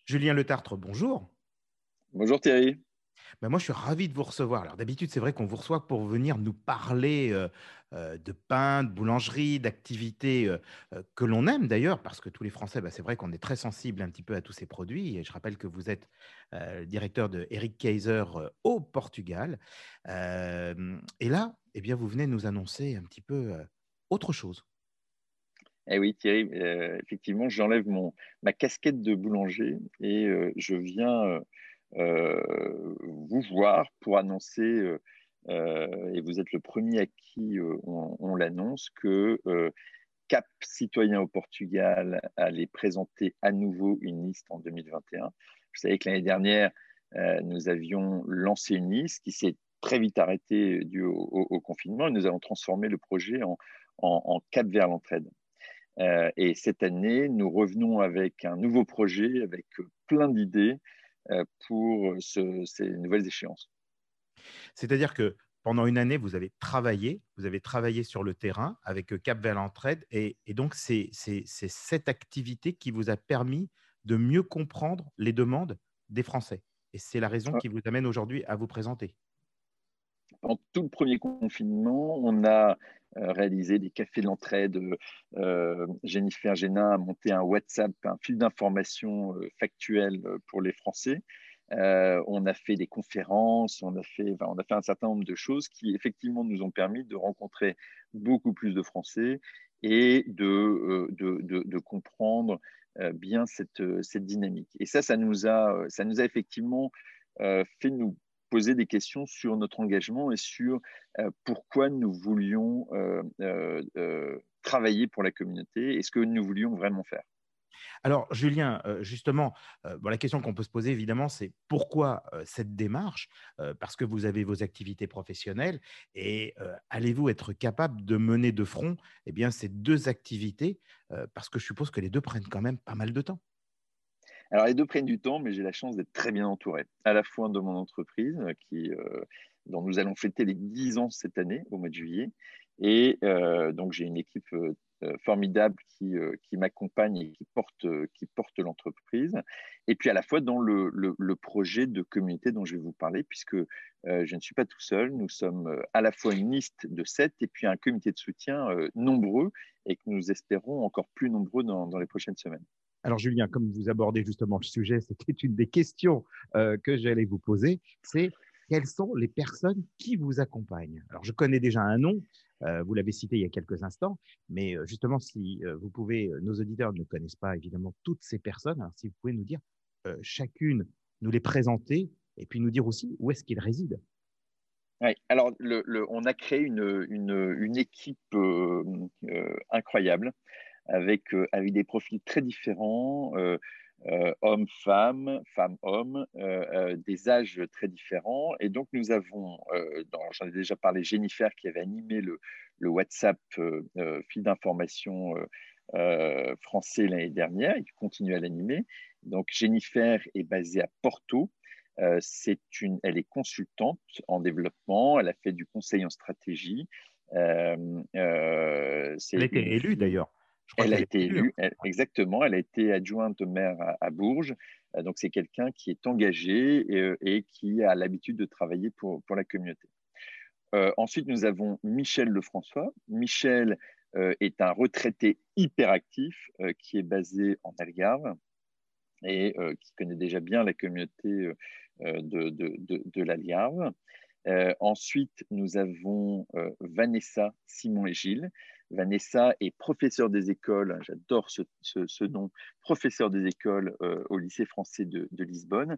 Julien Letartre, bonjour. Bonjour Thierry. Moi, je suis ravi de vous recevoir. Alors, d'habitude, c'est vrai qu'on vous reçoit pour venir nous parler de pain, de boulangerie, d'activités que l'on aime d'ailleurs, parce que tous les Français, c'est vrai qu'on est très sensible un petit peu à tous ces produits. Et je rappelle que vous êtes le directeur de Eric Kayser au Portugal. Et là, eh bien, vous venez nous annoncer un petit peu autre chose. Eh oui Thierry, effectivement, j'enlève ma casquette de boulanger et je viens vous voir pour annoncer, et vous êtes le premier à qui on l'annonce, que Cap Citoyen au Portugal allait présenter à nouveau une liste en 2021. Vous savez que l'année dernière, nous avions lancé une liste qui s'est très vite arrêtée dû au confinement et nous avons transformé le projet en Cap vers l'entraide. Et cette année, nous revenons avec un nouveau projet, avec plein d'idées pour ces nouvelles échéances. C'est-à-dire que pendant une année, vous avez travaillé sur le terrain avec Cap vers l'entraide, et donc c'est cette activité qui vous a permis de mieux comprendre les demandes des Français. Et c'est la raison qui vous amène aujourd'hui à vous présenter. Pendant tout le premier confinement, on a réalisé des cafés de l'entraide. Jennifer Génin a monté un WhatsApp, un fil d'information factuel pour les Français. On a fait des conférences, on a fait un certain nombre de choses qui effectivement nous ont permis de rencontrer beaucoup plus de Français et de comprendre bien cette dynamique. Et ça nous a effectivement fait nous poser des questions sur notre engagement et sur pourquoi nous voulions travailler pour la communauté et ce que nous voulions vraiment faire. Alors, Julien, justement, la question qu'on peut se poser, évidemment, c'est pourquoi cette démarche? Parce que vous avez vos activités professionnelles, et allez-vous être capable de mener de front eh bien, ces deux activités? Parce que je suppose que les deux prennent quand même pas mal de temps. Alors, les deux prennent du temps, mais j'ai la chance d'être très bien entouré, à la fois de mon entreprise, dont nous allons fêter les 10 ans cette année, au mois de juillet. Et donc, j'ai une équipe formidable qui m'accompagne et qui porte l'entreprise. Et puis, à la fois dans le projet de communauté dont je vais vous parler, puisque je ne suis pas tout seul. Nous sommes à la fois une liste de 7 et puis un comité de soutien nombreux et que nous espérons encore plus nombreux dans les prochaines semaines. Alors, Julien, comme vous abordez justement le sujet, c'était une des questions que j'allais vous poser, c'est quelles sont les personnes qui vous accompagnent? Alors, je connais déjà un nom, vous l'avez cité il y a quelques instants, mais justement, si vous pouvez, nos auditeurs ne connaissent pas évidemment toutes ces personnes, alors si vous pouvez nous dire chacune, nous les présenter, et puis nous dire aussi où est-ce qu'ils résident. Ouais, alors, on a créé une équipe incroyable avec des profils très différents, hommes-femmes, femmes-hommes, des âges très différents. Et donc, nous avons, j'en ai déjà parlé, Jennifer qui avait animé le WhatsApp fil d'information français l'année dernière et qui continue à l'animer. Donc, Jennifer est basée à Porto. Elle est consultante en développement, elle a fait du conseil en stratégie. Elle a C'est une été élue fille, d'ailleurs. Je crois elle a qu'elle est été élue, hein. élue, exactement, elle a été adjointe au maire à Bourges. Donc c'est quelqu'un qui est engagé et qui a l'habitude de travailler pour la communauté. Ensuite, nous avons Michel Lefrançois. Michel est un retraité hyperactif qui est basé en Algarve et qui connaît déjà bien la communauté de l'Algarve. Ensuite, nous avons Vanessa, Simon et Gilles. Vanessa est professeure des écoles, j'adore ce nom, professeur des écoles au lycée français de Lisbonne.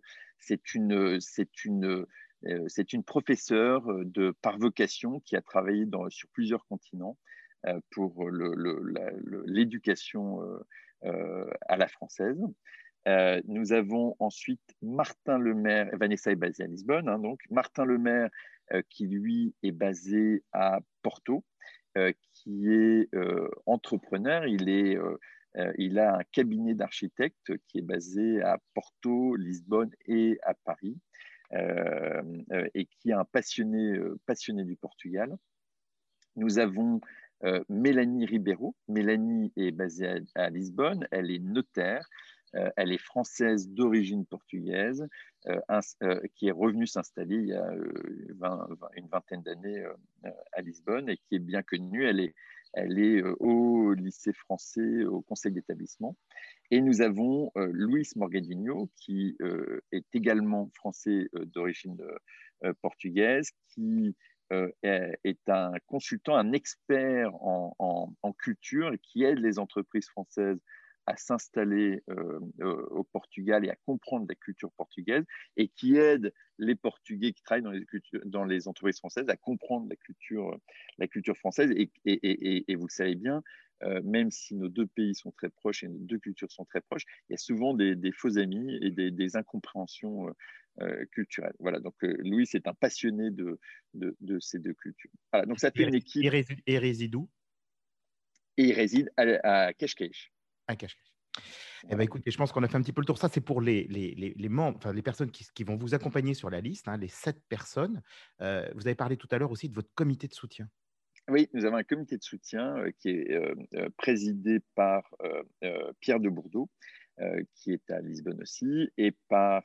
C'est une professeure par vocation qui a travaillé sur plusieurs continents pour l'éducation à la française. Nous avons ensuite Martin Lemaire, Vanessa est basée à Lisbonne, hein, donc Martin Lemaire qui lui est basé à Porto, qui est entrepreneur. Il a un cabinet d'architectes qui est basé à Porto, Lisbonne et à Paris, et qui est un passionné du Portugal. Nous avons Mélanie Ribeiro. Mélanie est basée à Lisbonne. Elle est notaire. Elle est française d'origine portugaise, qui est revenue s'installer il y a une vingtaine d'années à Lisbonne et qui est bien connue. Elle est au lycée français, au conseil d'établissement. Et nous avons Luis Morgadinho, qui est également français d'origine portugaise, qui est un consultant, un expert en culture et qui aide les entreprises françaises à s'installer au Portugal et à comprendre la culture portugaise et qui aide les Portugais qui travaillent dans les entreprises françaises à comprendre la culture française. Et vous le savez bien, même si nos deux pays sont très proches et nos deux cultures sont très proches, il y a souvent des faux amis et des incompréhensions culturelles. Voilà, donc Louis est un passionné de ces deux cultures. Voilà, donc ça fait une équipe. Et réside où? Et il réside à Cascais. À Cascais. Eh ben, Voilà. écoutez, je pense qu'on a fait un petit peu le tour. Ça, c'est pour les membres, enfin, les personnes qui vont vous accompagner sur la liste, hein, les 7 personnes. Vous avez parlé tout à l'heure aussi de votre comité de soutien. Oui, nous avons un comité de soutien qui est présidé par Pierre de Bourdeau, qui est à Lisbonne aussi, et par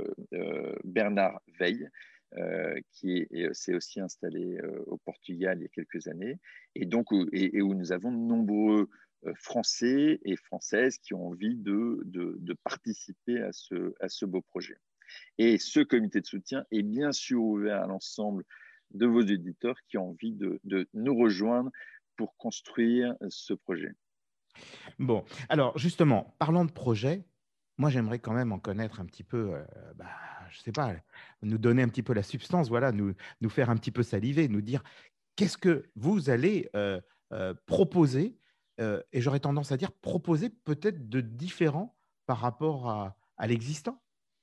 Bernard Veil, qui s'est aussi installé au Portugal il y a quelques années, et donc où nous avons de nombreux Français et Françaises qui ont envie de participer à ce beau projet. Et ce comité de soutien est bien sûr ouvert à l'ensemble de vos éditeurs qui ont envie de nous rejoindre pour construire ce projet. Bon, alors justement, parlant de projet, moi j'aimerais quand même en connaître un petit peu, je ne sais pas, nous donner un petit peu la substance, voilà, nous faire un petit peu saliver, nous dire qu'est-ce que vous allez proposer, et j'aurais tendance à dire proposer peut-être de différent par rapport à l'existant.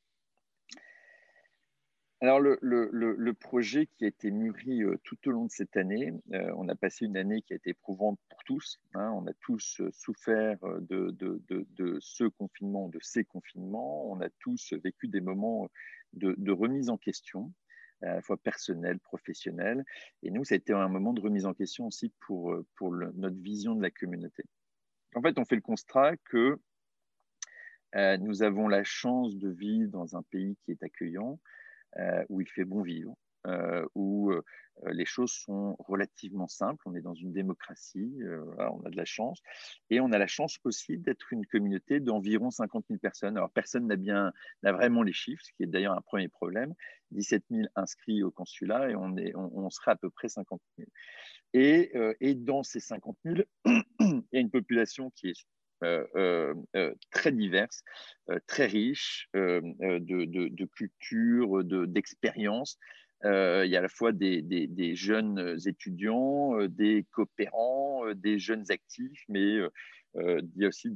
Alors, le projet qui a été mûri tout au long de cette année, on a passé une année qui a été éprouvante pour tous, hein. On a tous souffert de ce confinement, de ces confinements. On a tous vécu des moments de remise en question, à la fois personnelle, professionnelle. Et nous, ça a été un moment de remise en question aussi pour notre vision de la communauté. En fait, on fait le constat que nous avons la chance de vivre dans un pays qui est accueillant, où il fait bon vivre, où les choses sont relativement simples. On est dans une démocratie, voilà, on a de la chance. Et on a la chance aussi d'être une communauté d'environ 50 000 personnes. Alors, personne n'a vraiment les chiffres, ce qui est d'ailleurs un premier problème. 17 000 inscrits au consulat et on serait à peu près 50 000. Et dans ces 50 000, il y a une population qui est très diverse, très riche de culture, d'expérience. Il y a à la fois des jeunes étudiants, des coopérants, des jeunes actifs, mais il y a aussi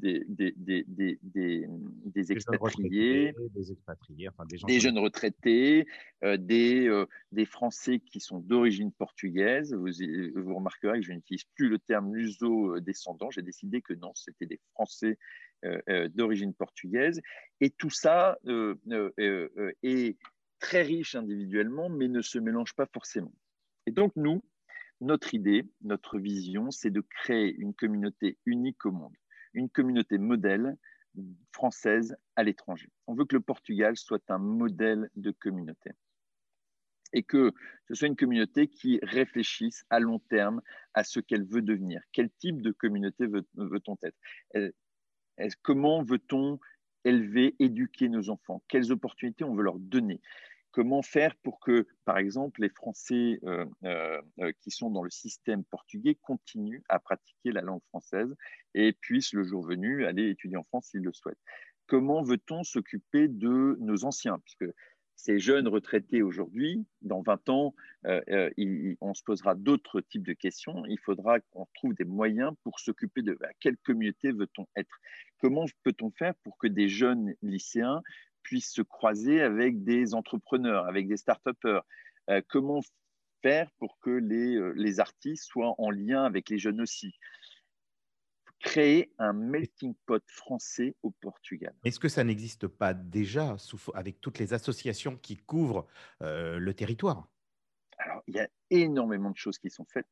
des Des jeunes retraités, expatriés, des expatriés, enfin des gens des comme jeunes retraités, des Français qui sont d'origine portugaise. Vous remarquerez que je n'utilise plus le terme luso-descendant. J'ai décidé que non, c'était des Français d'origine portugaise. Et tout ça est très riche individuellement, mais ne se mélange pas forcément. Et donc, nous, notre idée, notre vision, c'est de créer une communauté unique au monde, une communauté modèle française à l'étranger. On veut que le Portugal soit un modèle de communauté et que ce soit une communauté qui réfléchisse à long terme à ce qu'elle veut devenir. Quel type de communauté veut-on être? Comment veut-on élever, éduquer nos enfants? Quelles opportunités on veut leur donner? Comment faire pour que, par exemple, les Français qui sont dans le système portugais continuent à pratiquer la langue française et puissent, le jour venu, aller étudier en France s'ils le souhaitent? Comment veut-on s'occuper de nos anciens? Puisque ces jeunes retraités aujourd'hui, dans 20 ans, on se posera d'autres types de questions. Il faudra qu'on trouve des moyens pour s'occuper de quelle communauté veut-on être? Comment peut-on faire pour que des jeunes lycéens puissent se croiser avec des entrepreneurs, avec des start-upers? Comment faire pour que les artistes soient en lien avec les jeunes aussi? Créer un melting pot français au Portugal. est-ce que ça n'existe pas déjà avec toutes les associations qui couvrent le territoire? Alors, il y a énormément de choses qui sont faites.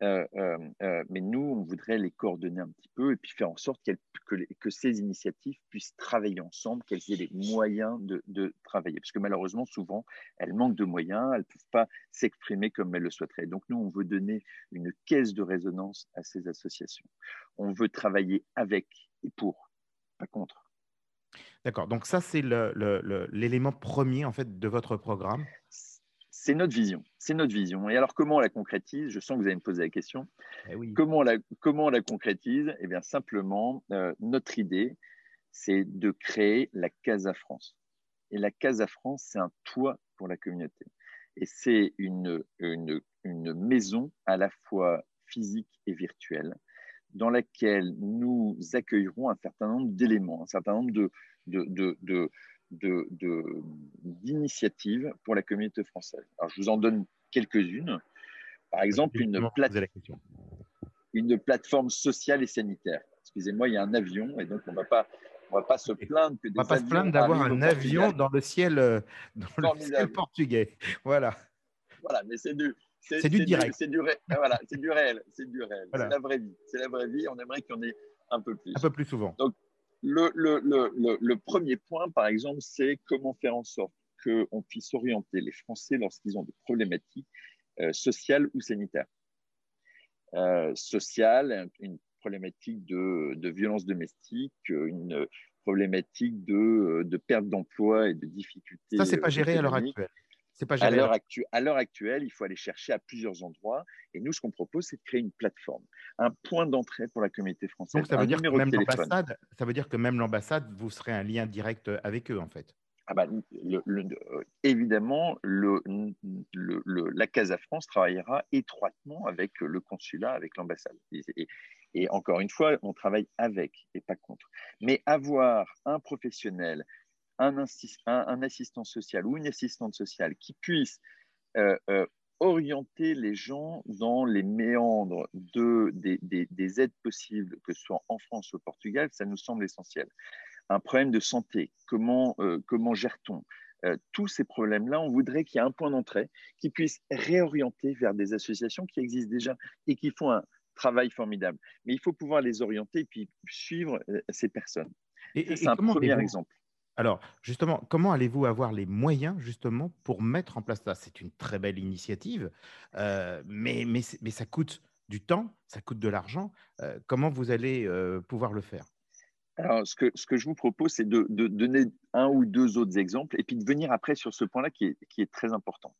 Mais nous, on voudrait les coordonner un petit peu et puis faire en sorte que ces initiatives puissent travailler ensemble, qu'elles aient les moyens de travailler. Parce que malheureusement, souvent, elles manquent de moyens, elles ne peuvent pas s'exprimer comme elles le souhaiteraient. Donc nous, on veut donner une caisse de résonance à ces associations. On veut travailler avec et pour, pas contre. D'accord. Donc ça, c'est l'élément premier en fait de votre programme. C'est notre vision. C'est notre vision. Et alors, comment on la concrétise? Je sens que vous allez me poser la question. Eh oui. Comment on la concrétise? Eh bien, simplement, notre idée, c'est de créer la Casa France. Et la Casa France, c'est un toit pour la communauté. Et c'est une maison à la fois physique et virtuelle dans laquelle nous accueillerons un certain nombre d'éléments, un certain nombre de, de, de, d'initiatives pour la communauté française. Alors, je vous en donne quelques-unes. Par Je vais exemple, justement vous poser la question. une plateforme sociale et sanitaire. Excusez-moi, il y a un avion et donc on va pas se Ok. plaindre que On va des pas se avions plaindre d'avoir arrivent au un avion Portugal. dans le ciel Formidable. portugais. Voilà. Voilà, mais C'est du direct. voilà, c'est du réel, c'est du réel, c'est Voilà. la vraie vie, c'est la vraie vie. On aimerait qu'il y en ait un peu Un plus. peu plus souvent. Donc, le premier point, par exemple, c'est comment faire en sorte qu'on puisse orienter les Français lorsqu'ils ont des problématiques sociales ou sanitaires. Sociales, une problématique de violence domestique, une problématique de perte d'emploi et de Ça, c'est difficultés pas géré à l'heure économiques. actuelle. C'est pas géré à l'heure. À l'heure actuelle, il faut aller chercher à plusieurs endroits. Et nous, ce qu'on propose, c'est de créer une plateforme, un point d'entrée pour la communauté Donc, française, ça un veut dire que numéro de même téléphone. l'ambassade, ça veut dire que même l'ambassade, vous serez un lien direct avec eux, en fait. Ah bah, évidemment, la Casa France travaillera étroitement avec le consulat, avec l'ambassade. Et encore une fois, on travaille avec et pas contre. Mais avoir un professionnel, un assistant social ou une assistante sociale qui puisse euh, euh, orienter les gens dans les méandres des aides possibles, que ce soit en France ou au Portugal, ça nous semble essentiel. Un problème de santé, comment gère-t-on tous ces problèmes-là, on voudrait qu'il y ait un point d'entrée qui puisse réorienter vers des associations qui existent déjà et qui font un travail formidable. Mais il faut pouvoir les orienter et puis suivre ces personnes. Ça, c'est Et un comment premier allez-vous exemple. Alors, justement, comment allez-vous avoir les moyens, justement, pour mettre en place ça? C'est une très belle initiative, mais ça coûte du temps, ça coûte de l'argent. Comment vous allez pouvoir le faire? Alors, ce que je vous propose, c'est de donner un ou deux autres exemples et puis de venir après sur ce point-là qui est très important.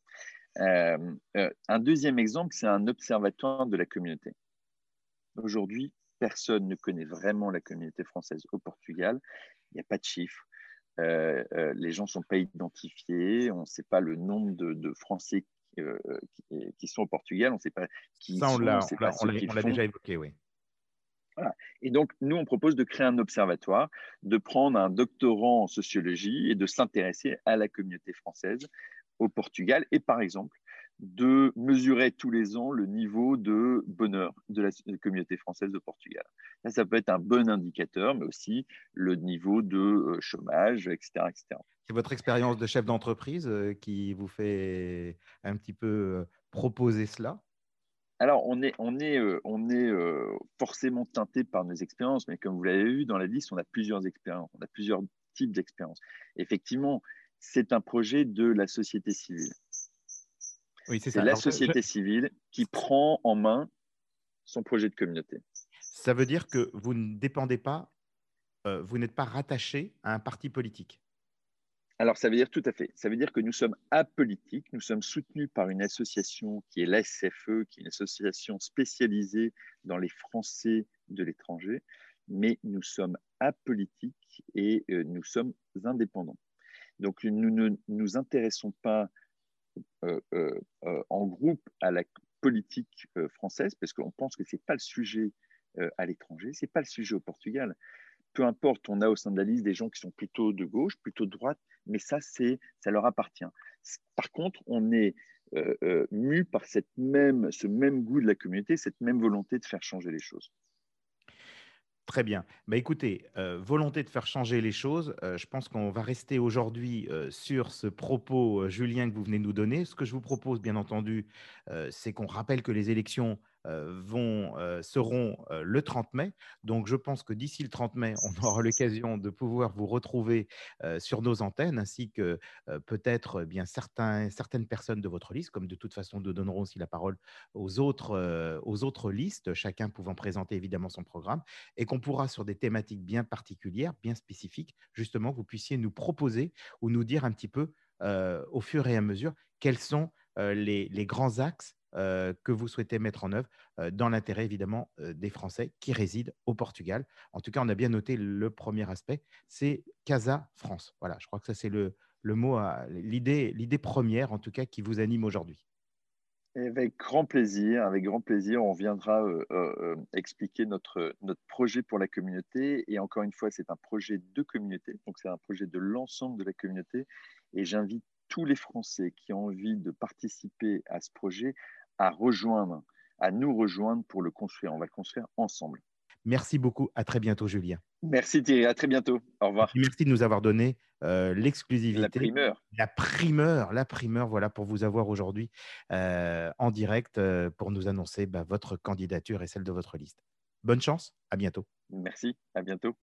Un deuxième exemple, c'est un observatoire de la communauté. Aujourd'hui, personne ne connaît vraiment la communauté française au Portugal. Il n'y a pas de chiffres. Les gens ne sont pas identifiés. On ne sait pas le nombre de Français qui sont au Portugal. On ne sait pas qui ils Ça, sont. On ne sait pas ce qu'ils on l'a font. déjà évoqué, oui. Voilà. Et donc, nous, on propose de créer un observatoire, de prendre un doctorant en sociologie et de s'intéresser à la communauté française au Portugal et, par exemple, de mesurer tous les ans le niveau de bonheur de la communauté française au Portugal. Ça peut être un bon indicateur, mais aussi le niveau de chômage, etc., etc. C'est votre expérience de chef d'entreprise qui vous fait un petit peu proposer cela? Alors, on est forcément teinté par nos expériences, mais comme vous l'avez vu dans la liste, on a plusieurs expériences, on a plusieurs types d'expériences. Effectivement, c'est un projet de la société civile. Oui, c'est C'est ça. la Alors, société civile qui prend en main son projet de communauté. ça veut dire que vous ne dépendez pas, vous n'êtes pas rattaché à un parti politique. Alors, ça veut dire tout à fait. Ça veut dire que nous sommes apolitiques, nous sommes soutenus par une association qui est l'ASFE, qui est une association spécialisée dans les Français de l'étranger, mais nous sommes apolitiques et nous sommes indépendants. Donc, nous ne nous intéressons pas en groupe à la politique française, parce qu'on pense que ce n'est pas le sujet à l'étranger, ce n'est pas le sujet au Portugal. Peu importe, on a au sein de la liste des gens qui sont plutôt de gauche, plutôt de droite, mais ça leur appartient. Par contre, on est mu par ce même goût de la communauté, cette même volonté de faire changer les choses. Très bien. Bah, écoutez, volonté de faire changer les choses, je pense qu'on va rester aujourd'hui, sur ce propos, Julien, que vous venez de nous donner. Ce que je vous propose, bien entendu, c'est qu'on rappelle que les élections, seront le 30 mai. Donc, je pense que d'ici le 30 mai, on aura l'occasion de pouvoir vous retrouver sur nos antennes, ainsi que peut-être bien certaines personnes de votre liste, comme de toute façon, nous donnerons aussi la parole aux autres listes, chacun pouvant présenter évidemment son programme, et qu'on pourra, sur des thématiques bien particulières, bien spécifiques, justement, que vous puissiez nous proposer ou nous dire un petit peu, au fur et à mesure, quels sont les grands axes que vous souhaitez mettre en œuvre dans l'intérêt évidemment des Français qui résident au Portugal. En tout cas, on a bien noté le premier aspect, c'est Casa France. Voilà, je crois que ça c'est le mot, l'idée première en tout cas qui vous anime aujourd'hui. Et avec grand plaisir, on viendra expliquer notre projet pour la communauté. Et encore une fois, c'est un projet de communauté, donc c'est un projet de l'ensemble de la communauté. Et j'invite tous les Français qui ont envie de participer à ce projet à rejoindre, à nous rejoindre pour le construire. On va le construire ensemble. Merci beaucoup, à très bientôt Julien. Merci Thierry, à très bientôt. Au Et revoir. puis merci de nous avoir donné La l'exclusivité, primeur. la primeur, voilà, pour vous avoir aujourd'hui en direct pour nous annoncer votre candidature et celle de votre liste. Bonne chance, à bientôt. Merci, à bientôt.